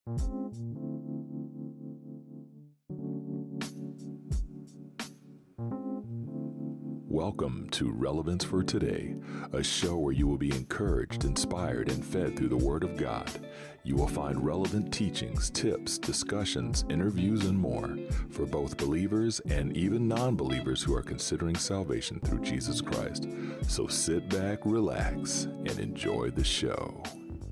Welcome to Relevance for Today, a show where you will be encouraged, inspired, and fed through the Word of God. You will find relevant teachings, tips, discussions, interviews, and more for both believers and even non-believers who are considering salvation through Jesus Christ. So sit back, relax, and enjoy the show.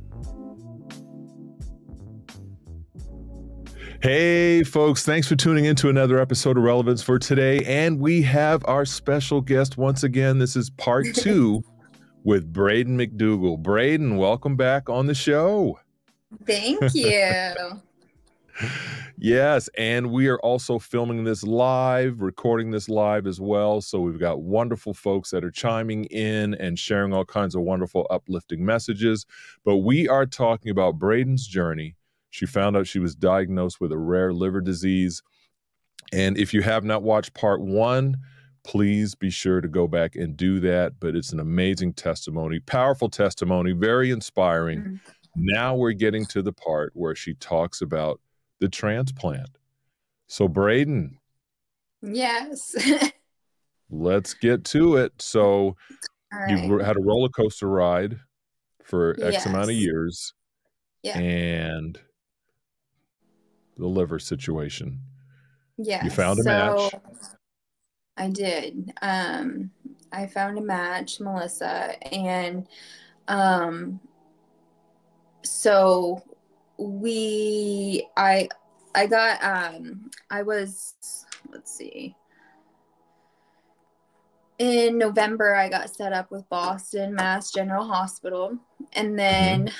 Hey, folks, thanks for tuning in to another episode of Relevance for Today. And we have our special guest once again. This is part 2 with Braden McDougall. Braden, welcome back on the show. Thank you. Yes, and we are also filming this live, recording this live as well. So we've got wonderful folks that are chiming in and sharing all kinds of wonderful, uplifting messages. But we are talking about Braden's journey. She found out she was diagnosed with a rare liver disease. And if you have not watched part 1, please be sure to go back and do that. But it's an amazing testimony, powerful testimony, very inspiring. Mm-hmm. Now we're getting to the part where she talks about the transplant. So Braden. Yes. Let's get to it. So you had a roller coaster ride for X amount of years. Yeah. And the liver situation. Yeah. You found a match. I did. I found a match, Melissa, and so I was, let's see, in November I got set up with Boston Mass General Hospital, and then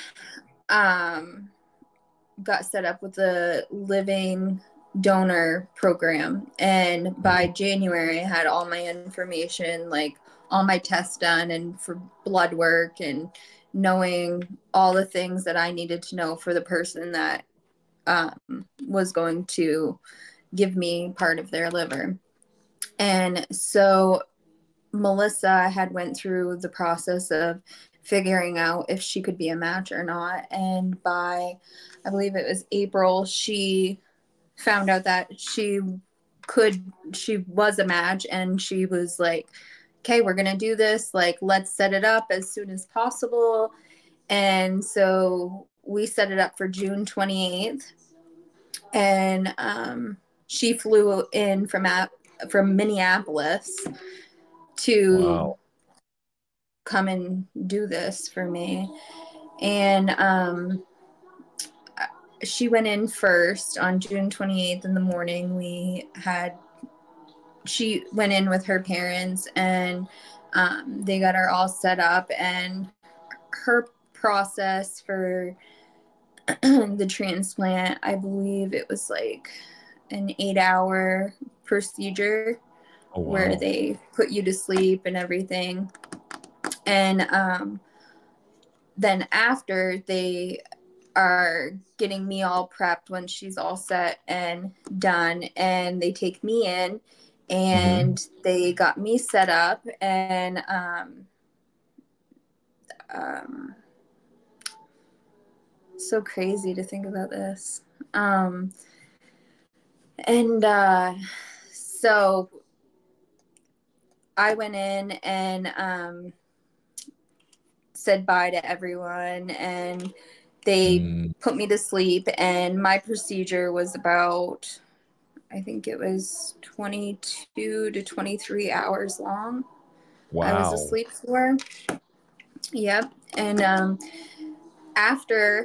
got set up with the living donor program, and by January I had all my information, like all my tests done and for blood work and knowing all the things that I needed to know for the person that was going to give me part of their liver. And so Melissa had went through the process of figuring out if she could be a match or not. And by, I believe it was April, she found out that she was a match, and she was like, okay, we're going to do this. Like, let's set it up as soon as possible. And so we set it up for June 28th. And she flew in from Minneapolis to come and do this for me. And she went in first on June 28th in the morning. She went in with her parents, and they got her all set up, and her process for the transplant, I believe it was like an 8-hour procedure. Oh, wow. Where they put you to sleep and everything. And then after, they are getting me all prepped when she's all set and done, and they take me in, and they got me set up, and so crazy to think about this. So I went in and said bye to everyone, and they put me to sleep, and my procedure was about, I think it was 22 to 23 hours long. Wow. I was asleep for. Yep. And after,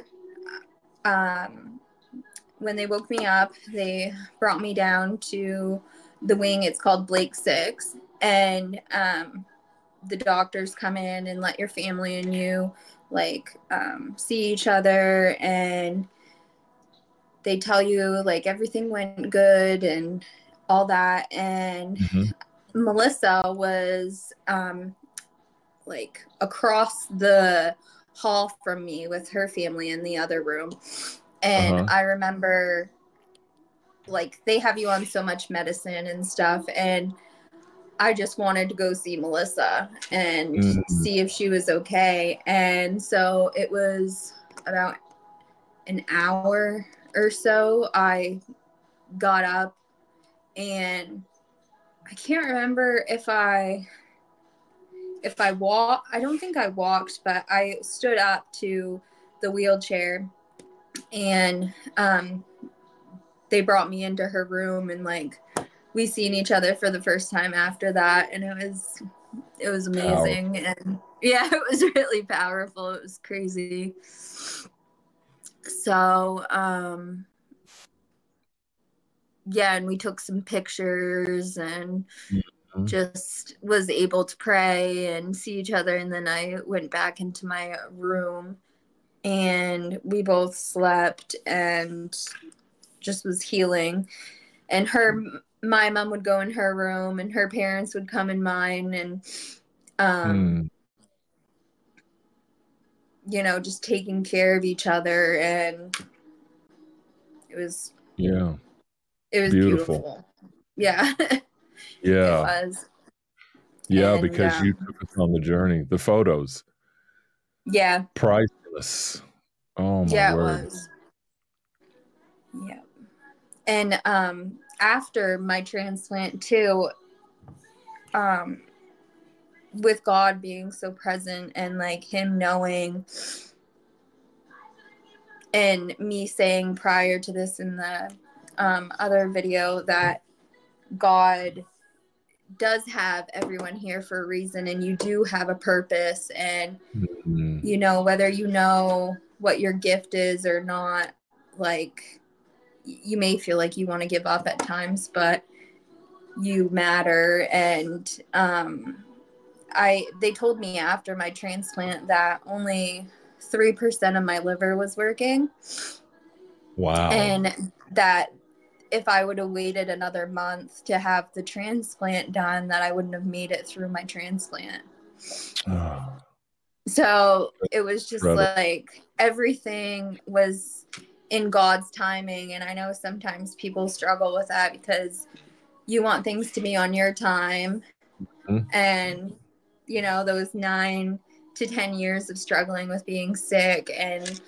when they woke me up, they brought me down to the wing. It's called Blake 6. And the doctors come in and let your family and you see each other, and they tell you like everything went good and all that. And Melissa was across the hall from me with her family in the other room. And I remember they have you on so much medicine and stuff, and I just wanted to go see Melissa and see if she was okay. And so it was about an hour or so, I got up, and I can't remember if I walked. I don't think I walked, but I stood up to the wheelchair, and they brought me into her room, and like we seen each other for the first time after that, and it was amazing. Powerful. And yeah, it was really powerful. It was crazy. So yeah, and we took some pictures and Mhm. just was able to pray and see each other. And then I went back into my room, and we both slept and just was healing. And my mom would go in her room, and her parents would come in mine, and Mm. you know, just taking care of each other. And it was Yeah. Beautiful. beautiful. Yeah. It Yeah. was. Yeah, And because you took us on the journey. The photos, yeah. priceless. Oh my Yeah, it word. was. Yeah. And after my transplant too, um with God being so present, and like him knowing, and me saying prior to this in the other video, that God does have everyone here for a reason, and you do have a purpose. And Mhm. you know, whether you know what your gift is or not, like you may feel like you want to give up at times, but you matter. And they told me after my transplant that only 3% of my liver was working, Wow. and that if I would have waited another month to have the transplant done, that I wouldn't have made it through my transplant. Oh, So it was just incredible. like everything was in God's timing. And I know sometimes people struggle with that because you want things to be on your time. Mhm. And, you know, those 9 to 10 years of struggling with being sick and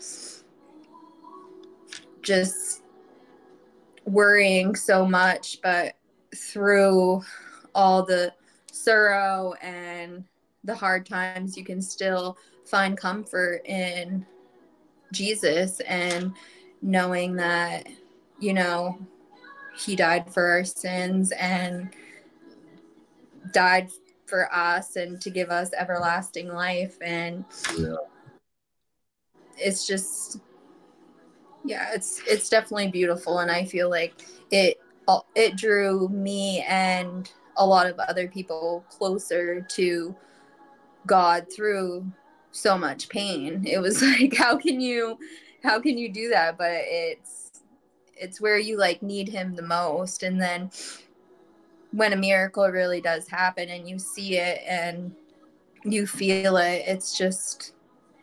just worrying so much. But through all the sorrow and the hard times, you can still find comfort in Jesus, and knowing that, you know, he died for our sins and died for us and to give us everlasting life. And Yeah. it's just, yeah, it's definitely beautiful. And I feel like it drew me and a lot of other people closer to God through so much pain. It was like, how can you do that? But it's where you like need him the most. And then when a miracle really does happen and you see it and you feel it, it's just,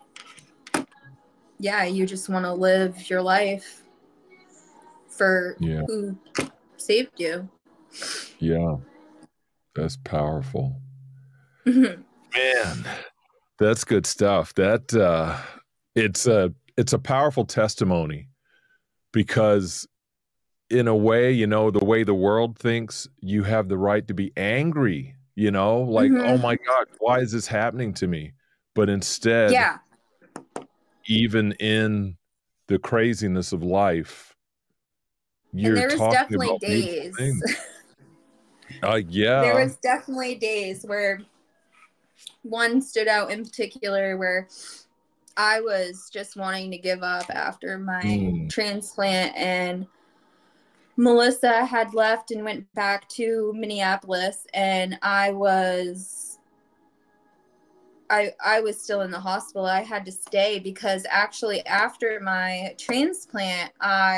yeah, you just want to live your life for Yeah. who saved you. Yeah. That's powerful. Mhm. Man, that's good stuff. That it's a powerful testimony because in a way, you know, the way the world thinks, you have the right to be angry, you know, like, oh Mhm. my God, why is this happening to me? But instead, Yeah. even in the craziness of life, And you're there was talking definitely about beautiful days. things. There Yeah. was definitely days where one stood out in particular where I was just wanting to give up after my Mm, transplant, and Melissa had left and went back to Minneapolis, and I was still in the hospital. I had to stay because actually after my transplant,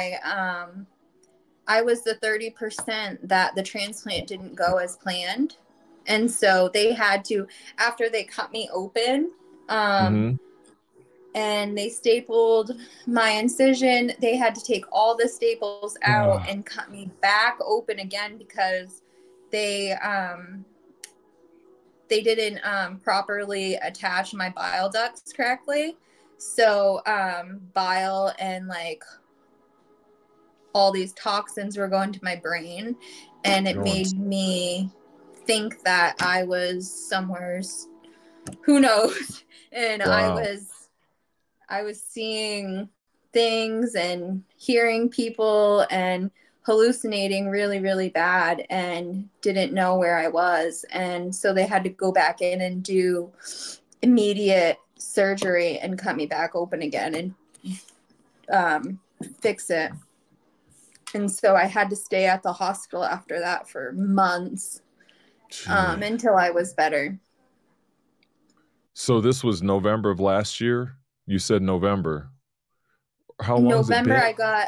I was the 30% that the transplant didn't go as planned. And so they had to, after they cut me open, hmm and they stapled my incision, they had to take all the staples out and cut me back open again because they they didn't properly attach my bile ducts correctly. So bile and like all these toxins were going to my brain, and it made me think that I was somewhere, who knows, and Wow. I was seeing things and hearing people and hallucinating really, really bad, and didn't know where I was. And so they had to go back in and do immediate surgery and cut me back open again and fix it. And so I had to stay at the hospital after that for months until I was better. So this was November of last year? You said November. How long November has it been?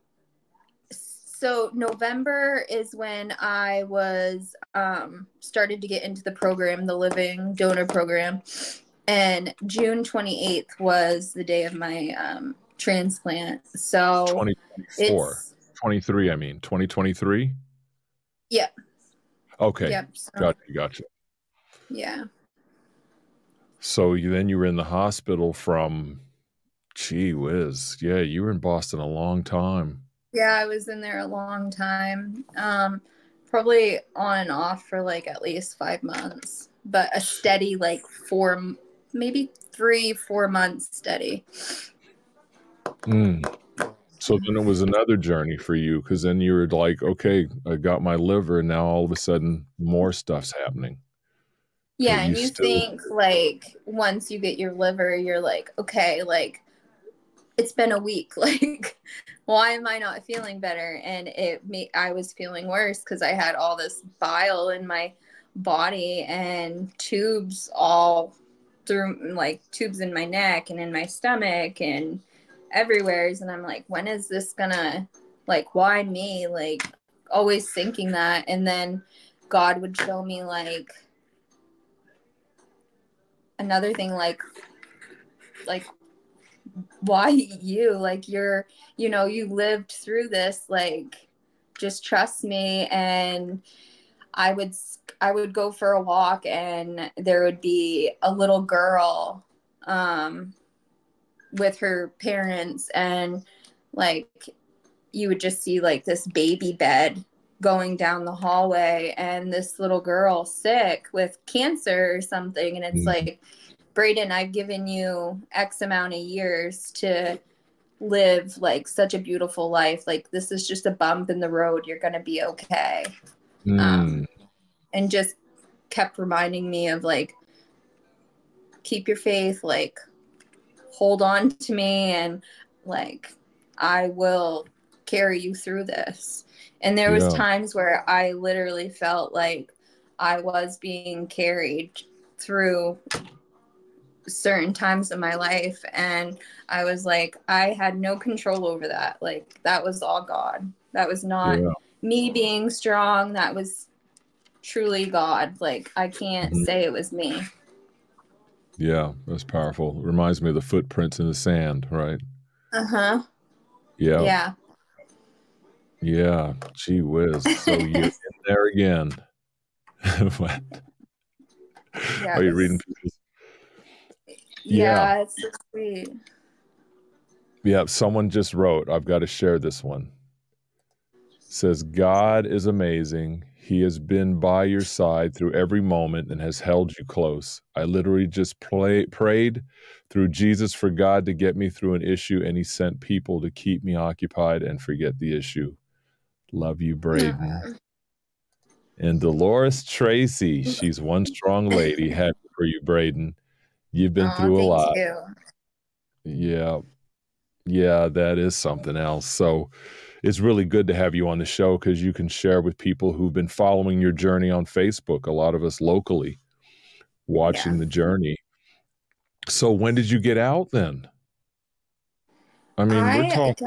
So November is when I was started to get into the program, the living donor program. And June 28th was the day of my transplant. So 2024. 23, I mean. 2023? Yeah. Okay. Yep. So, Gotcha. Yeah. So then you were in the hospital from, gee whiz. Yeah, you were in Boston a long time. Yeah, I was in there a long time. Probably on and off for like at least 5 months, but a steady like 3-4 months steady. So then it was another journey for you, because then you were like, okay, I got my liver, and now all of a sudden more stuff's happening. Yeah, and you think like once you get your liver, you're like, okay, like it's been a week, like why am I not feeling better? And I was feeling worse because I had all this bile in my body and tubes all through, like tubes in my neck and in my stomach and everywhere. And I'm like, when is this gonna, like, why me? Like always thinking that. And then God would show me like another thing, like why you, like you're, you lived through this, like just trust me. And I would go for a walk and there would be a little girl with her parents, and like you would just see like this baby bed going down the hallway and this little girl sick with cancer or something. And it's like, Braden, I've given you X amount of years to live like such a beautiful life. Like this is just a bump in the road. You're going to be okay. And just kept reminding me of like, keep your faith, like hold on to me, and like, I will carry you through this. And there was times where I literally felt like I was being carried through certain times of my life, and I was like, I had no control over that. Like that was all God. That was not me being strong. That was truly God. Like I can't say it was me. Yeah, that's powerful. It reminds me of the footprints in the sand, right? Yeah. Gee whiz. So you're in there again. What? Are you reading people's? Yeah, it's so sweet. Yeah, someone just wrote, I've got to share this one. It says, God is amazing. He has been by your side through every moment and has held you close. I literally just prayed through Jesus for God to get me through an issue, and he sent people to keep me occupied and forget the issue. Love you, Braden. And Dolores Tracy, she's one strong lady. Happy for you, Braden. You've been through a lot. Yeah, that is something else. So it's really good to have you on the show, because you can share with people who've been following your journey on Facebook, a lot of us locally watching the journey. So when did you get out then? I mean, we're talking.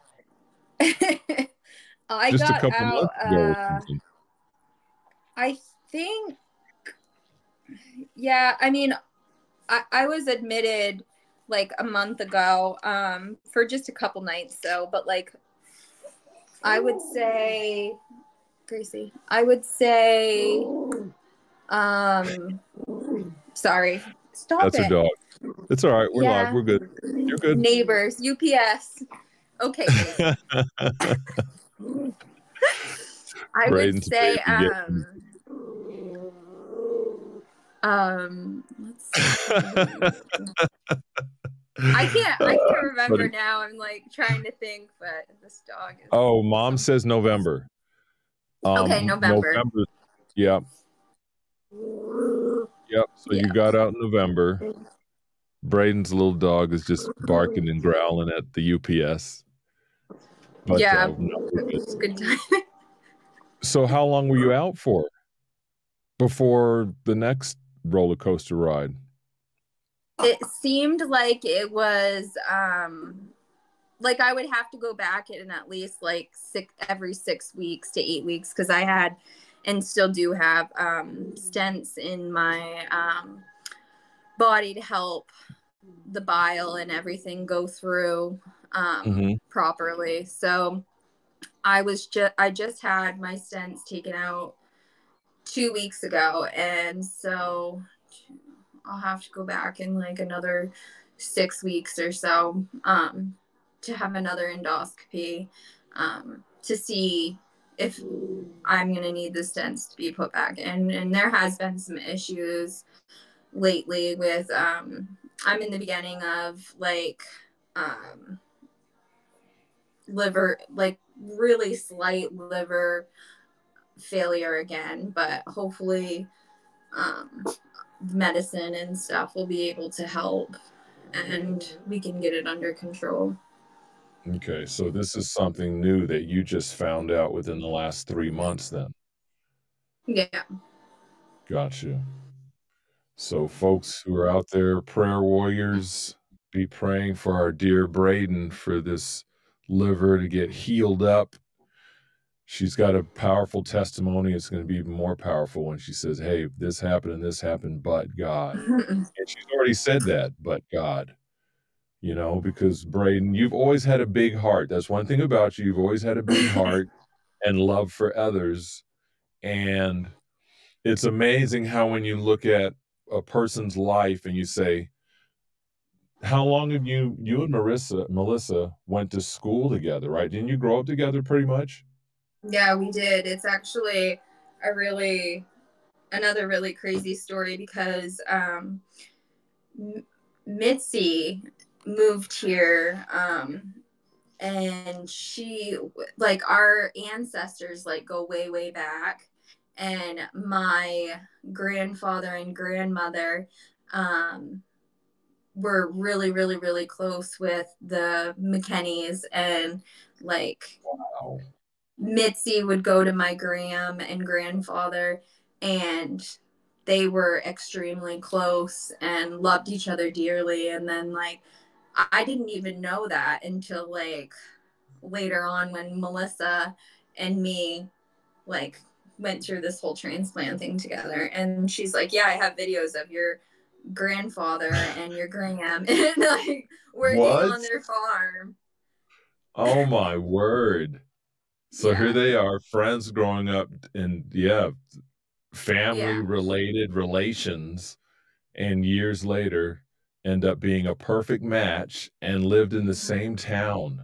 I just got a couple out, months ago or something. I think, yeah, I mean, I was admitted like a month ago for just a couple nights though, but like I would say, Gracie, sorry, stop That's it. her dog. It's all right. We're live. We're good. You're good. Neighbors, UPS. Okay, amazing. I would Braden's say baby let's see. I can't remember But now. I'm like trying to think, but this dog is oh, mom says November. okay, November. November. Yeah. Yep. So you Yeah. got out in November. Braden's little dog is just barking and growling at the UPS. But Yeah. no, we're good. It's a good time. So how long were you out for before the next roller coaster ride? It seemed like it was like I would have to go back in at least like every 6 weeks to 8 weeks because I had and still do have stents in my body to help the bile and everything go through properly. So I just had my stents taken out 2 weeks ago, and so I'll have to go back in like another 6 weeks or so to have another endoscopy to see if I'm going to need the stents to be put back in. And there has been some issues lately with I'm in the beginning of like liver, like really slight liver failure again, but hopefully medicine and stuff will be able to help and we can get it under control. Okay, so this is something new that you just found out within the last 3 months then. Yeah. Gotcha. So folks who are out there, prayer warriors, be praying for our dear Braden for this liver to get healed up. She's got a powerful testimony. It's going to be even more powerful when she says, hey, this happened, but God. And she's already said that, but God. You know, because Braden, you've always had a big heart. That's one thing about you. You've always had a big heart and love for others. And it's amazing how when you look at a person's life and you say, how long have you and Melissa went to school together, right? Didn't you grow up together pretty much? Yeah, we did. It's actually another really crazy story because Mitzi moved here and she like our ancestors like go way way back, and my grandfather and grandmother were really really really close with the McKennies, and like Wow. Mitzi would go to my and grandfather, and they were extremely close and loved each other dearly. And then like I didn't even know that until like later on when Melissa and me like went through this whole transplant thing together. And she's like, yeah, I have videos of your grandfather and your gram and like working What? on their farm. Oh my word. So here Yeah. they are, friends growing up in, yeah, family Yeah. related relations, and years later end up being a perfect match and lived in the same town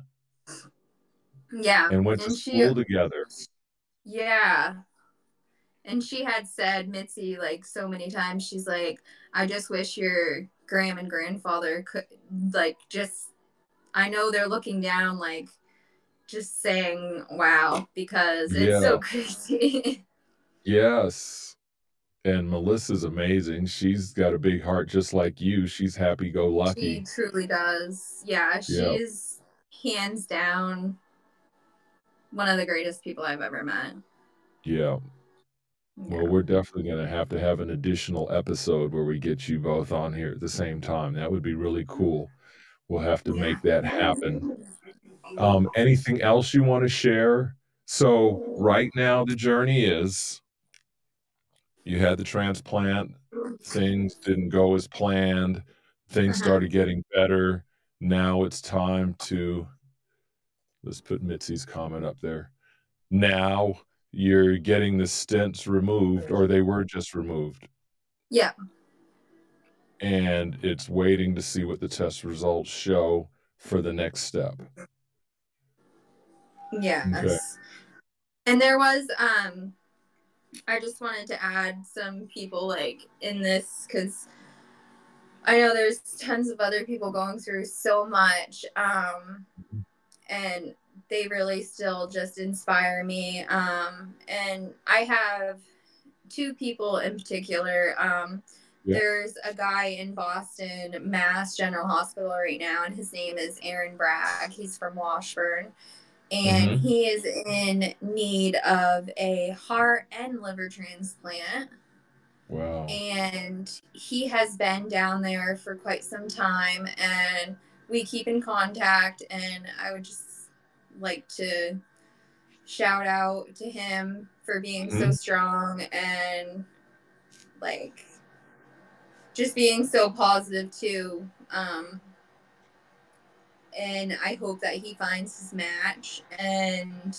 Yeah. and went to And she, school together. yeah. And she had said, Mitzi, like so many times, she's like, I just wish your gram and grandfather could, like, just, I know they're looking down, like, just saying, wow, because it's Yeah. so crazy. Yes. And Melissa's amazing. She's got a big heart just like you. She's She happy-go-lucky. truly does. Yeah, Yeah. she's hands down one of the greatest people I've ever met. Yeah. Well, Yeah. we're definitely gonna have to have an additional episode where we get you both on here at the same time. That would be really cool. We'll have to Yeah. make that happen. Anything else you wanna share? So, right now, the journey is you had the transplant, things didn't go as planned, things started getting better. Now it's time to let's put Mitzi's comment up there. Now you're getting the stents removed, or they were just removed, Yeah. and it's waiting to see what the test results show for the next step. Okay. Yes. And there was I just wanted to add some people like in this because I know there's tons of other people going through so much, and they really still just inspire me. And I have two people in particular. Yeah. There's a guy in Boston, Mass General Hospital right now, and his name is Aaron Bragg. He's from Washburn, and Mm-hmm. he is in need of a heart and liver transplant. Wow. And he has been down there for quite some time, and we keep in contact. And I would just like to shout out to him for being so Mm-hmm. strong and like just being so positive too. And I hope that he finds his match, and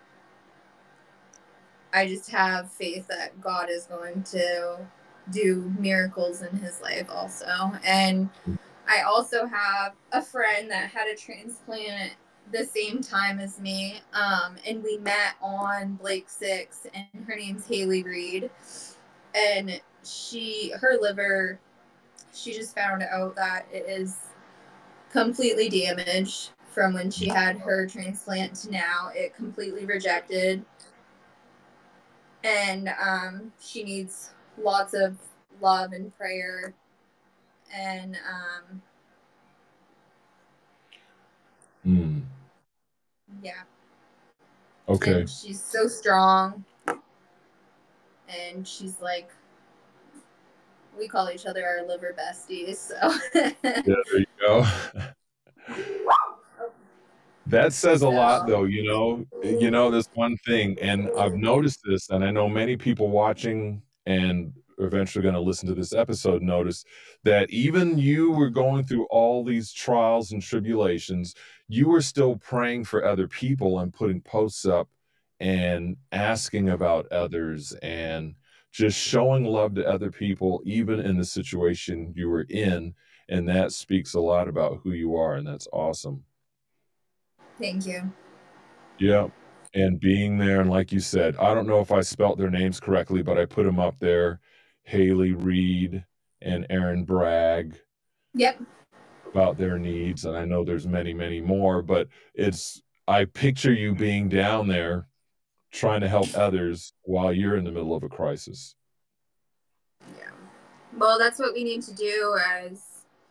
I just have faith that God is going to do miracles in his life also. And I also have a friend that had a transplant the same time as me, and we met on Blake 6, and her name's Haley Reed. And her liver, she just found out that it is completely damaged from when she had her transplant to now. It completely rejected, and she needs lots of love and prayer. And Mm. yeah, Okay. and she's so strong, and she's like, we call each other our liver besties. So, Yeah, there you go. That says a lot so though, there's one thing, and I've noticed this, and I know many people watching and eventually gonna listen to this episode notice that even you were going through all these trials and tribulations, you were still praying for other people and putting posts up and asking about others and just showing love to other people, even in the situation you were in, and that speaks a lot about who you are, and that's awesome. thank you. Yeah, and being there, and like you said, I don't know if I spelt their names correctly, but I put them up there, Haley Reed and Aaron Bragg, Yep. about their needs, and I know there's many, many more, but I picture you being down there trying to help others while you're in the middle of a crisis. Yeah. Well, that's what we need to do as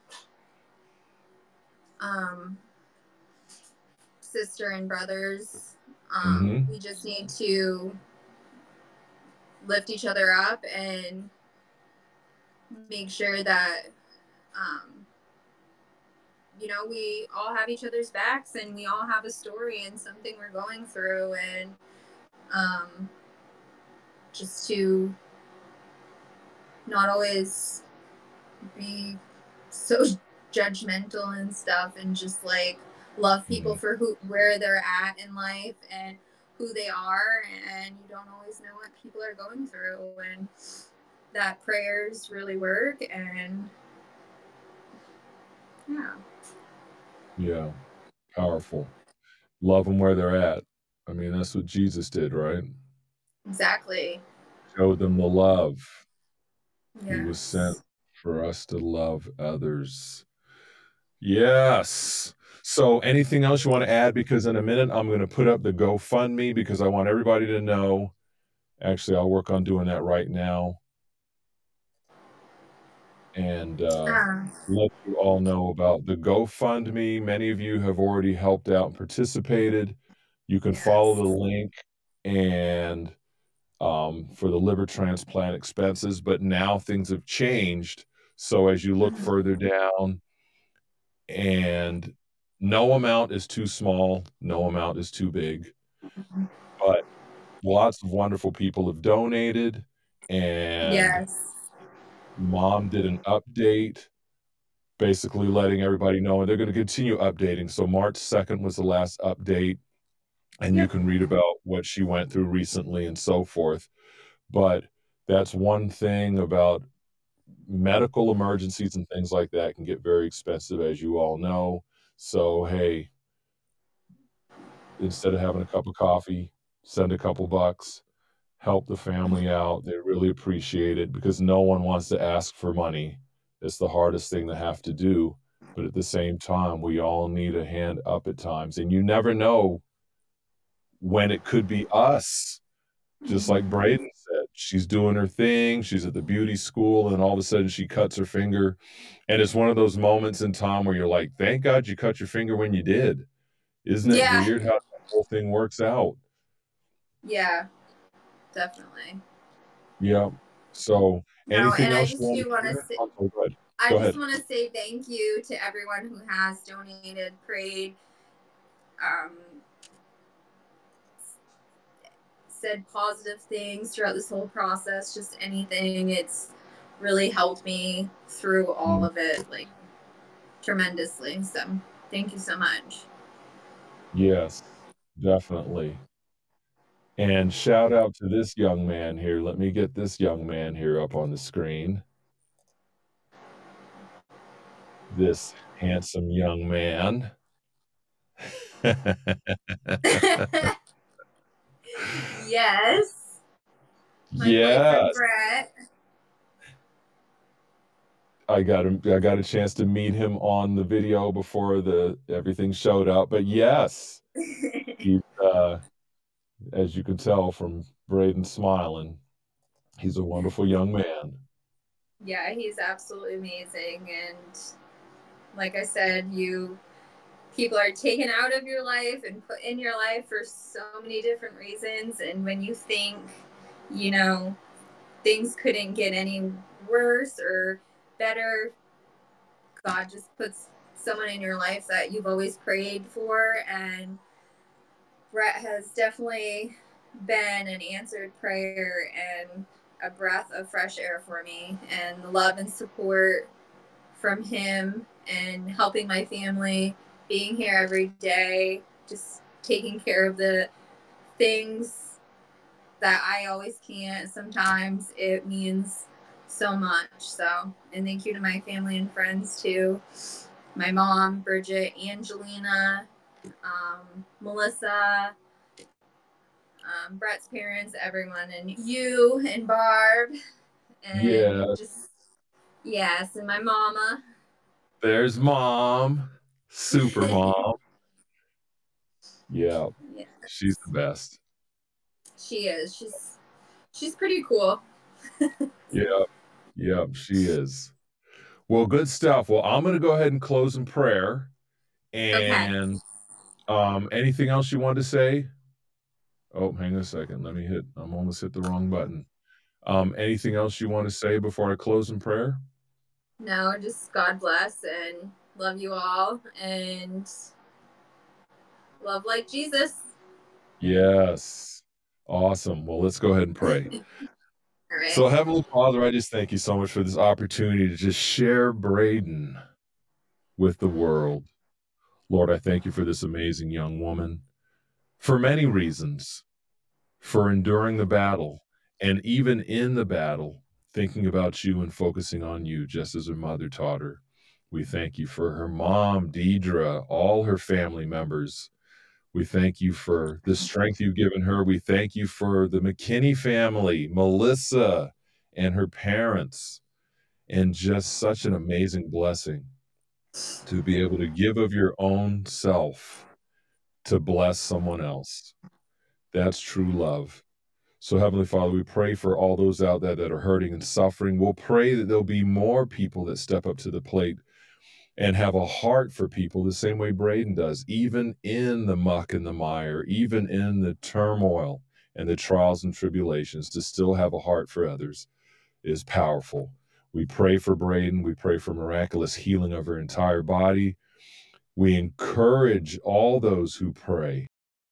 um, sister and brothers. Mhm. We just need to lift each other up and make sure that um, we all have each other's backs, and we all have a story and something we're going through, and um, just to not always be so judgmental and stuff, and just like love people Mhm. for where they're at in life and who they are. And you don't always know what people are going through, and that prayers really work. And yeah. Yeah, powerful. Love them where they're at. I mean, that's what Jesus did, right? Exactly. Showed them the love. He was sent Yes. for us to love others. Yes. So anything else you want to add? Because in a minute, I'm going to put up the GoFundMe because I want everybody to know. Actually, I'll work on doing that right now and Ah, let you all know about the GoFundMe. Many of you have already helped out and participated. You can follow the yes. link and for the liver transplant expenses, but now things have changed. So as you look Mhm. further down, and no amount is too small, no amount is too big, but lots of wonderful people have donated, and Yes. mom did an update basically letting everybody know, and they're going to continue updating. So March 2nd was the last update, and you Yep. can read about what she went through recently and so forth. But that's one thing about medical emergencies, and things like that can get very expensive, as you all know. So hey, instead of having a cup of coffee, send a couple bucks, help the family out. They really appreciate it because no one wants to ask for money. It's the hardest thing to have to do. But at the same time, we all need a hand up at times. And you never know when it could be us. Just like Braden said, she's doing her thing. She's at the beauty school, and all of a sudden she cuts her finger. And it's one of those moments in time where you're like, thank God you cut your finger when you did. Isn't it Yeah. weird how the whole thing works out? Yeah, definitely. Yeah. So No, anything and I else you just want do to want to share? say, Oh, go ahead. I Go just ahead. want to say thank you to everyone who has donated, prayed, um, said positive things throughout this whole process. Just anything. It's really helped me through all of it, like tremendously. So thank you so much. Yes, definitely. And shout out to this young man here. Let me get this young man here up on the screen. This handsome young man. Yes. My boyfriend Yes. Brett. I got a chance to meet him on the video before everything showed up. But yes, he's as you can tell from Braden smiling, he's a wonderful young man. Yeah, he's absolutely amazing. And like I said, people are taken out of your life and put in your life for so many different reasons. And when you think, things couldn't get any worse or better, God just puts someone in your life that you've always prayed for. And Brett has definitely been an answered prayer and a breath of fresh air for me, and the love and support from him and helping my family, being here every day, just taking care of the things that I always can't. Sometimes it means so much. So, and thank you to my family and friends too. My mom, Bridget, Angelina, Melissa, Brett's parents, everyone, and you and Barb, and Yeah, just, yes, and my mama. there's mom, super mom. Yeah, Yes. she's the best. She is. She's pretty cool. Yeah, yeah, she is. Well, good stuff. Well, I'm going to go ahead and close in prayer. Okay. And anything else you want to say? Oh, hang on a second. I'm almost hit the wrong button. Anything else you want to say before I close in prayer? No, just God bless and love you all and love like Jesus. Yes. Awesome. Well, let's go ahead and pray. All right. So, Heavenly Father, I just thank you so much for this opportunity to just share Braden with the world. Lord, I thank you for this amazing young woman for many reasons, for enduring the battle, and even in the battle, thinking about you and focusing on you, just as her mother taught her. We thank you for her mom, Deidre, all her family members. We thank you for the strength you've given her. We thank you for the McKinney family, Melissa and her parents, and just such an amazing blessing to be able to give of your own self to bless someone else. That's true love. So, Heavenly Father, we pray for all those out there that are hurting and suffering. We'll pray that there'll be more people that step up to the plate and have a heart for people the same way Braden does, even in the muck and the mire, even in the turmoil and the trials and tribulations, to still have a heart for others is powerful. We pray for Braden. We pray for miraculous healing of her entire body. We encourage all those who pray.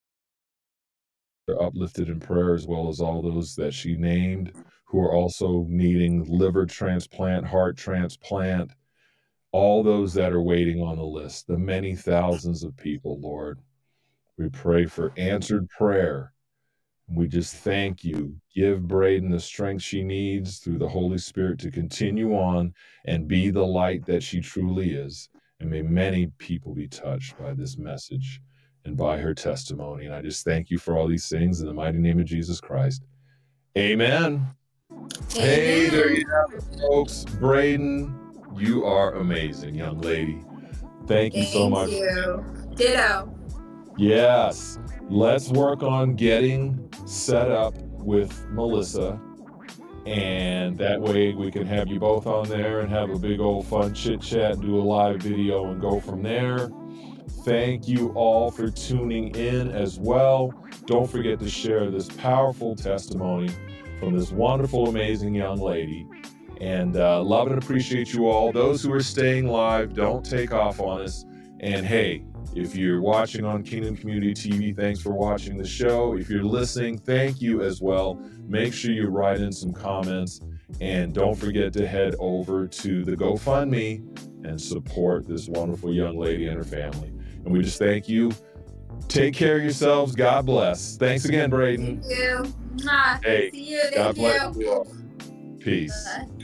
They're uplifted in prayer, as well as all those that she named who are also needing liver transplant, heart transplant, all those that are waiting on the list, the many thousands of people, Lord. We pray for answered prayer. We just thank you. Give Braden the strength she needs through the Holy Spirit to continue on and be the light that she truly is. And may many people be touched by this message. and by her testimony. And I just thank you for all these things in the mighty name of Jesus Christ. Amen. Hey, there you have it, folks. Braden, you are amazing, young lady. Thank you so much. Thank you. Ditto. Yes. Let's work on getting set up with Melissa. And that way we can have you both on there and have a big old fun chit chat and do a live video and go from there. Thank you all for tuning in as well. Don't forget to share this powerful testimony from this wonderful, amazing young lady. And love and appreciate you all. Those who are staying live, don't take off on us. And hey, if you're watching on Kingdom Community TV, thanks for watching the show. If you're listening, thank you as well. Make sure you write in some comments. And don't forget to head over to the GoFundMe and support this wonderful young lady and her family. And we just thank you. Take care of yourselves. God bless. Thanks again, Braden. Thank you. Hey, See you. God Thank bless you all. Peace. Bye.